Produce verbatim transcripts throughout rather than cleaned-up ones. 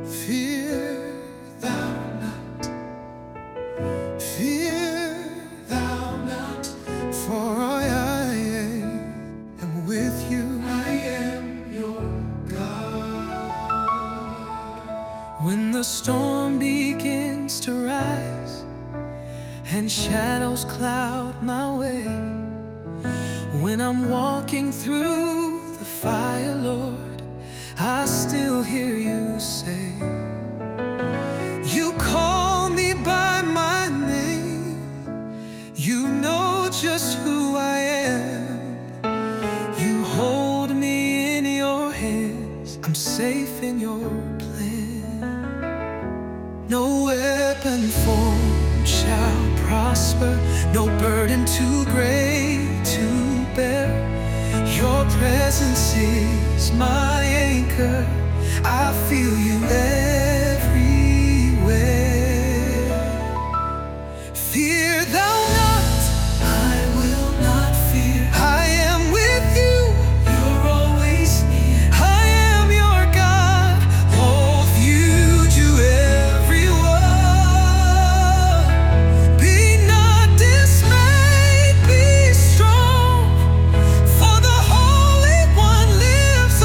Fear thou not, fear thou not, for I am with you. I am your God. When the storm begins to rise and shadows cloud my way, when I'm walking through the fire, Lord, I still hear you say, you call me by my name, you know just who I am. You hold me in your hands, I'm safe in your plan. No weapon formed shall prosper, no burden too great to bear. Your presence is my anchor, I feel you everywhere. Fear thou not, I will not fear. I am with you, you're always near. I am your God, of you do every word. Be not dismayed, be strong, for the Holy One lives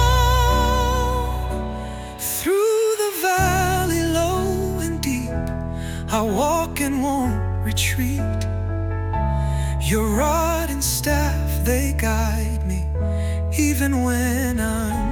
on. Through the valley low and deep, I walk and won't retreat. Your rod and staff, they guide me, even when I'm